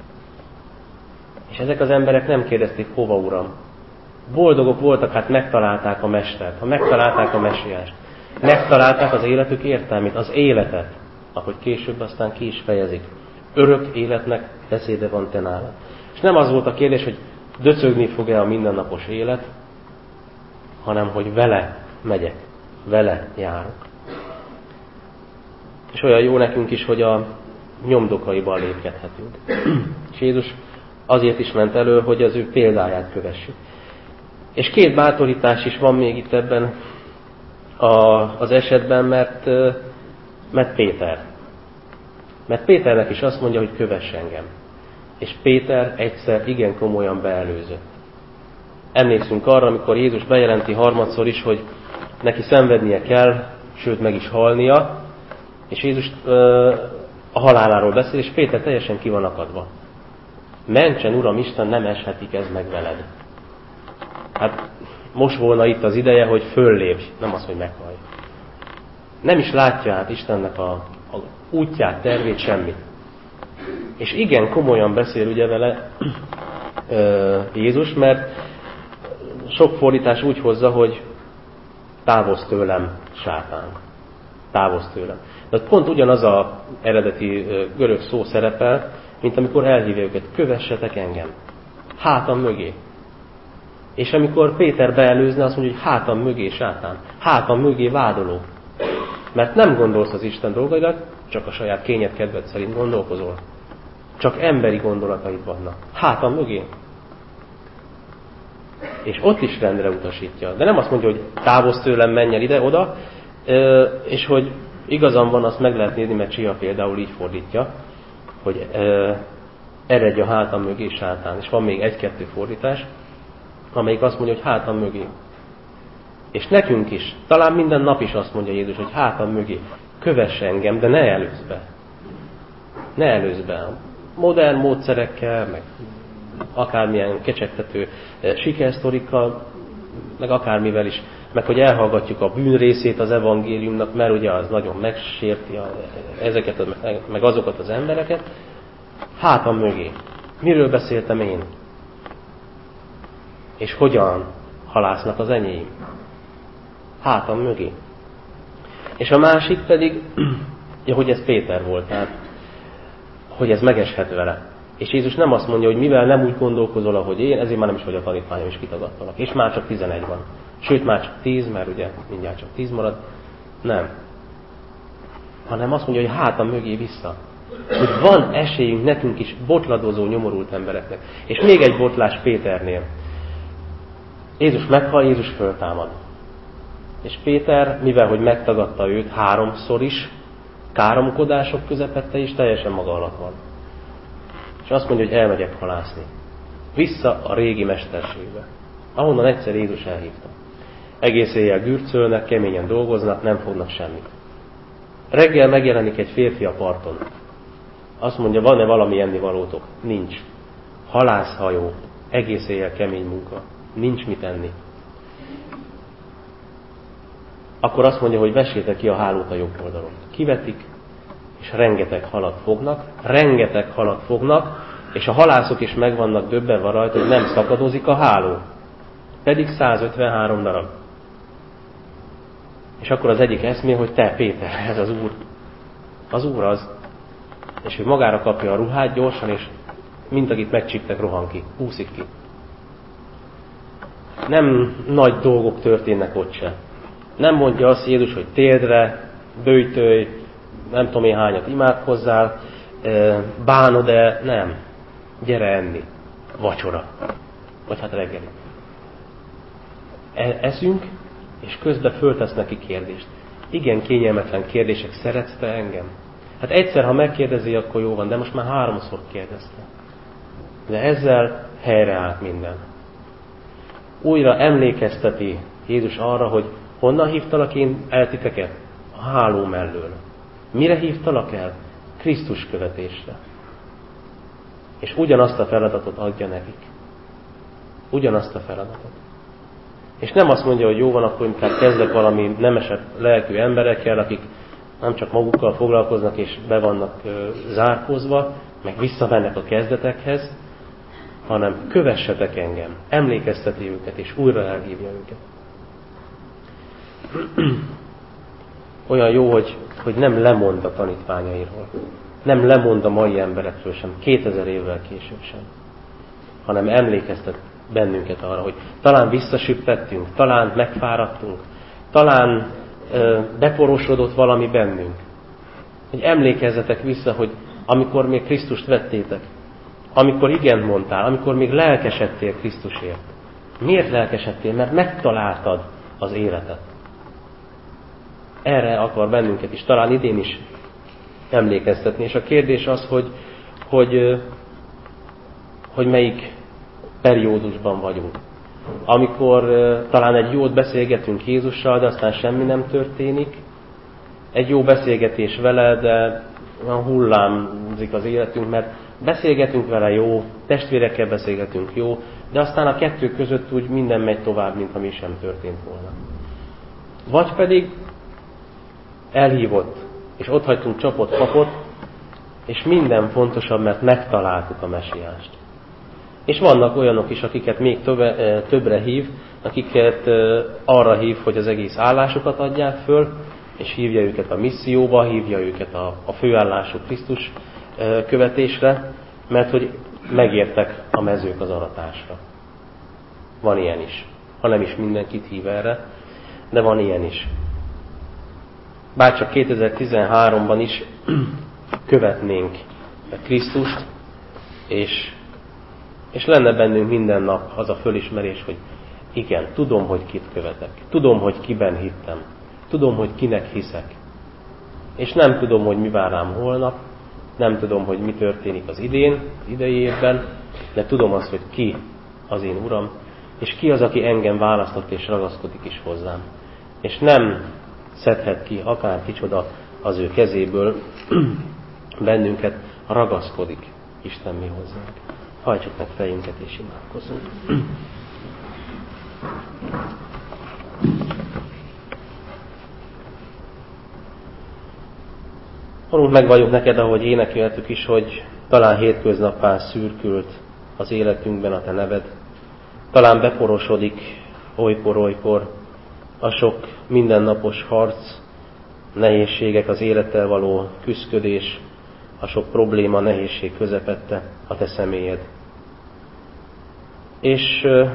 És ezek az emberek nem kérdezték, hova Uram. Boldogok voltak, hát megtalálták a Mestert, ha megtalálták a Mesiást. Megtalálták az életük értelmét, az életet, ahogy később aztán ki is fejezik. Örök életnek beszéde van te nálad. És nem az volt a kérdés, hogy döcögni fog-e a mindennapos élet, hanem hogy vele megyek, vele járok. És olyan jó nekünk is, hogy a nyomdokaiban lépkedhetünk. És Jézus azért is ment elő, hogy az ő példáját kövessük. És két bátorítás is van még itt ebben a, az esetben, mert, mert Péter. Mert Péternek is azt mondja, hogy kövess engem. És Péter egyszer igen komolyan beelőzött. Emlékszünk arra, amikor Jézus bejelenti harmadszor is, hogy neki szenvednie kell, sőt meg is halnia, és Jézus ö, a haláláról beszél, és Péter teljesen ki van akadva. Mentsen, Uram Isten, nem eshetik ez meg veled. Hát most volna itt az ideje, hogy föllépj, nem az, hogy meghalj. Nem is látja át Istennek a, a útját, tervét, semmit. És igen komolyan beszél ugye vele ö, Jézus, mert sok fordítás úgy hozza, hogy távozz tőlem, sátán. Távozz tőlem. De pont ugyanaz az eredeti görög szó szerepel, mint amikor elhívja őket, kövessetek engem. Hátam mögé. És amikor Péter beelőzne, azt mondja, hogy hátam mögé sátán, hátam mögé vádoló. Mert nem gondolsz az Isten dolgaidat, csak a saját kényed kedved szerint gondolkozol. Csak emberi gondolataid vannak. Hátam mögé. És ott is rendre utasítja. De nem azt mondja, hogy távozz tőlem, menj el ide-oda, és hogy igazam van, azt meg lehet nézni, mert Csia például így fordítja, hogy eredj a hátam mögé sátán. És van még egy-kettő fordítás, amelyik azt mondja, hogy hátam mögé. És nekünk is, talán minden nap is azt mondja Jézus, hogy hátam mögé, kövess engem, de ne előzz be. Ne előzz be. Modern módszerekkel, meg akármilyen kecsegtető sikersztorikkal, meg akármivel is, meg hogy elhallgatjuk a bűn részét az evangéliumnak, mert ugye az nagyon megsérti a, ezeket, meg azokat az embereket. Hátam mögé. Miről beszéltem én? És hogyan halásznak az enyém? Hátam mögé. És a másik pedig, ja, hogy ez Péter volt, tehát, hogy ez megeshet vele. És Jézus nem azt mondja, hogy mivel nem úgy gondolkozol, ahogy én, ezért már nem is vagy a tanítványom, és kitagadtalak. És már csak tizenegy van. Sőt, már csak tíz, mert ugye mindjárt csak tíz marad. Nem. Hanem azt mondja, hogy hátam mögé vissza. Hogy van esélyünk nekünk is botladozó, nyomorult embereknek. És még egy botlás Péternél. Jézus meghal, Jézus föltámad. És Péter, mivel hogy megtagadta őt háromszor is, káromkodások közepette is teljesen maga alatt van. És azt mondja, hogy elmegyek halászni. Vissza a régi mesterségbe. Ahonnan egyszer Jézus elhívta. Egész éjjel gürcölnek, keményen dolgoznak, nem fognak semmit. Reggel megjelenik egy férfi a parton. Azt mondja, van-e valami ennivalótok? Nincs. Halászhajó, egész éjjel kemény munka. Nincs mit enni. Akkor azt mondja, hogy vessétek ki a hálót a jobb oldalon. Kivetik, és rengeteg halat fognak, rengeteg halat fognak, és a halászok is meg vannak döbbenve rajta, hogy nem szakadozik a háló. Pedig százötvenhárom darab. És akkor az egyik eszmé, hogy te Péter, ez az Úr. Az Úr az. És ő magára kapja a ruhát gyorsan, és mint akit megcsíptek, rohan ki, úszik ki. Nem nagy dolgok történnek ott se. Nem mondja azt Jézus, hogy térdre, böjtölj, nem tudom én hányat imádkozzál, bánod-e, nem. Gyere enni. Vacsora. Vagy hát reggeli. Eszünk, és közben föltesz neki kérdést. Igen, kényelmetlen kérdések, szeretsz te engem? Hát egyszer, ha megkérdezi, akkor jó van, de most már háromszor kérdezte. De ezzel helyreállt minden. Újra emlékezteti Jézus arra, hogy honnan hívtalak én el titeket? A háló mellől. Mire hívtalak el? Krisztus követésre. És ugyanazt a feladatot adja nekik. Ugyanazt a feladatot. És nem azt mondja, hogy jó van, akkor inkább kezdek valami nemesebb lelkű emberekkel, akik nem csak magukkal foglalkoznak és be vannak ö, zárkózva, meg visszamennek a kezdetekhez, hanem kövessetek engem, emlékezteti őket, és újra elhívja őket. Olyan jó, hogy, hogy nem lemond a tanítványairól. Nem lemond a mai emberekről sem, kétezer évvel később sem. Hanem emlékeztet bennünket arra, hogy talán visszasüppettünk, talán megfáradtunk, talán ö, beporosodott valami bennünk. Hogy emlékezzetek vissza, hogy amikor még Krisztust vettétek, amikor igen mondtál, amikor még lelkesedtél Krisztusért. Miért lelkesedtél? Mert megtaláltad az életet. Erre akar bennünket is, talán idén is emlékeztetni. És a kérdés az, hogy, hogy, hogy melyik periódusban vagyunk. Amikor talán egy jót beszélgetünk Jézussal, de aztán semmi nem történik. Egy jó beszélgetés vele, de hullámzik az életünk, mert beszélgetünk vele jó, testvérekkel beszélgetünk jó, de aztán a kettő között úgy minden megy tovább, mint ami sem történt volna. Vagy pedig elhívott, és ott hagytunk csapott papot, és minden fontosabb, mert megtaláltuk a mesiást. És vannak olyanok is, akiket még többre, többre hív, akiket arra hív, hogy az egész állásukat adják föl, és hívja őket a misszióba, hívja őket a, a főállású Krisztus követésre, mert hogy megértek a mezők az aratásra. Van ilyen is. Ha nem is mindenkit hív erre, de van ilyen is. Bárcsak kétezer-tizenháromban is követnénk Krisztust, és, és lenne bennünk minden nap az a fölismerés, hogy igen, tudom, hogy kit követek. Tudom, hogy kiben hittem. Tudom, hogy kinek hiszek. És nem tudom, hogy mi vár rám holnap, nem tudom, hogy mi történik az idén, az idei évben, de tudom azt, hogy ki az én Uram, és ki az, aki engem választott és ragaszkodik is hozzám. És nem szedhet ki akár kicsoda az ő kezéből bennünket, ragaszkodik Isten mi hozzánk. Hajtsuk meg fejünket és imádkozzunk. Urunk, megvalljuk neked, ahogy énekeltük is, hogy talán hétköznappá szürkült az életünkben a te neved. Talán beporosodik olykor-olykor a sok mindennapos harc, nehézségek, az élettel való küszködés, a sok probléma, nehézség közepette a te személyed. És uh,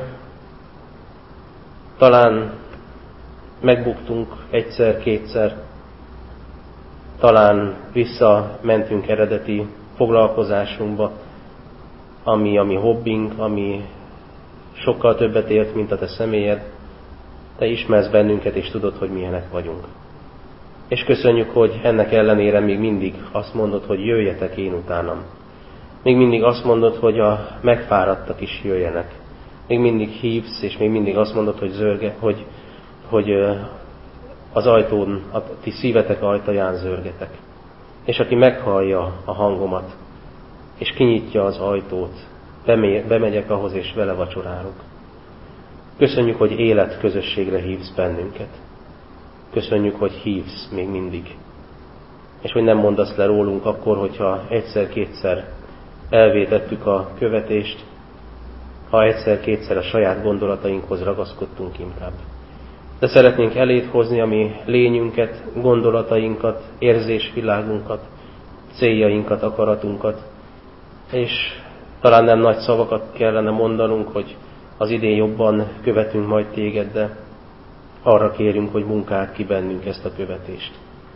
talán megbuktunk egyszer-kétszer, talán visszamentünk eredeti foglalkozásunkba, ami a mi hobbink, ami sokkal többet ért, mint a te személyed. Te ismersz bennünket, és tudod, hogy milyenek vagyunk. És köszönjük, hogy ennek ellenére még mindig azt mondod, hogy jöjjetek én utánam. Még mindig azt mondod, hogy a megfáradtak is jöjjenek. Még mindig hívsz, és még mindig azt mondod, hogy zörge, hogy, hogy az ajtón, a ti szívetek ajtaján zörgetek. És aki meghallja a hangomat, és kinyitja az ajtót, bemegyek ahhoz, és vele vacsorálok. Köszönjük, hogy életközösségre hívsz bennünket. Köszönjük, hogy hívsz még mindig. És hogy nem mondasz le rólunk akkor, hogyha egyszer-kétszer elvétettük a követést, ha egyszer-kétszer a saját gondolatainkhoz ragaszkodtunk inkább. De szeretnénk eléd hozni a mi lényünket, gondolatainkat, érzésvilágunkat, céljainkat, akaratunkat, és talán nem nagy szavakat kellene mondanunk, hogy az idén jobban követünk majd téged, de arra kérünk, hogy munkáld ki bennünk ezt a követést.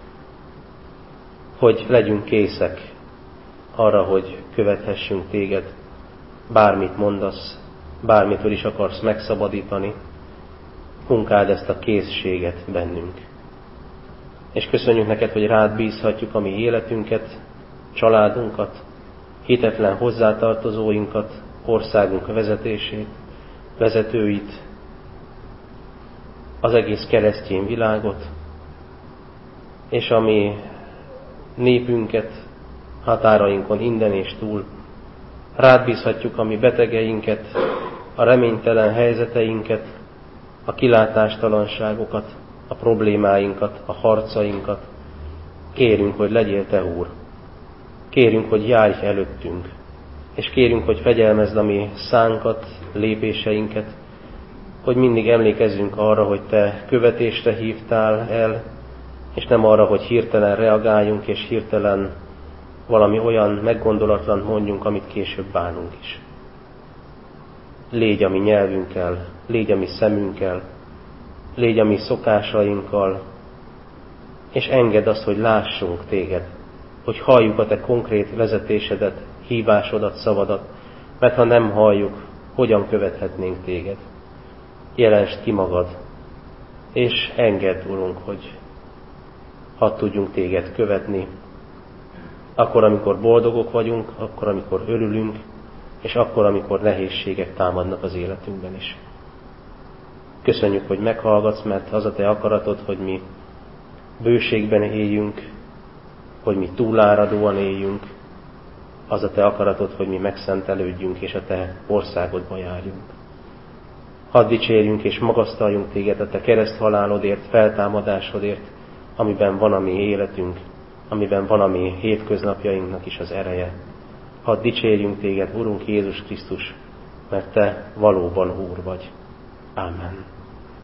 Hogy legyünk készek arra, hogy követhessünk téged, bármit mondasz, bármitől is akarsz megszabadítani, munkáld ezt a készséget bennünk. És köszönjük neked, hogy rád bízhatjuk a mi életünket, családunkat, hitetlen hozzátartozóinkat, országunk vezetését, vezetőit, az egész keresztény világot, és a mi népünket határainkon innen és túl. Rád bízhatjuk a mi betegeinket, a reménytelen helyzeteinket, a kilátástalanságokat, a problémáinkat, a harcainkat. Kérünk, hogy legyél te, Úr. Kérünk, hogy járj előttünk, és kérünk, hogy fegyelmezd a mi szánkat, lépéseinket, hogy mindig emlékezzünk arra, hogy te követésre hívtál el, és nem arra, hogy hirtelen reagáljunk, és hirtelen valami olyan meggondolatlan mondjunk, amit később bánunk is. Légy a mi nyelvünkkel, légy a mi szemünkkel, légy a mi szokásainkkal, és engedd azt, hogy lássunk téged, hogy halljuk a te konkrét vezetésedet, hívásodat, szavadat, mert ha nem halljuk, hogyan követhetnénk téged. Jelensd ki magad, és engedd, Urunk, hogy hadd tudjunk téged követni, akkor, amikor boldogok vagyunk, akkor, amikor örülünk, és akkor, amikor nehézségek támadnak az életünkben is. Köszönjük, hogy meghallgatsz, mert az a te akaratod, hogy mi bőségben éljünk, hogy mi túláradóan éljünk, az a te akaratod, hogy mi megszentelődjünk, és a te országodba járjunk. Hadd dicsérjünk és magasztaljunk téged a te kereszthalálodért, feltámadásodért, amiben van a mi életünk, amiben van a mi hétköznapjainknak is az ereje. Hadd dicsérjünk téged, Urunk Jézus Krisztus, mert te valóban Úr vagy. Ámen.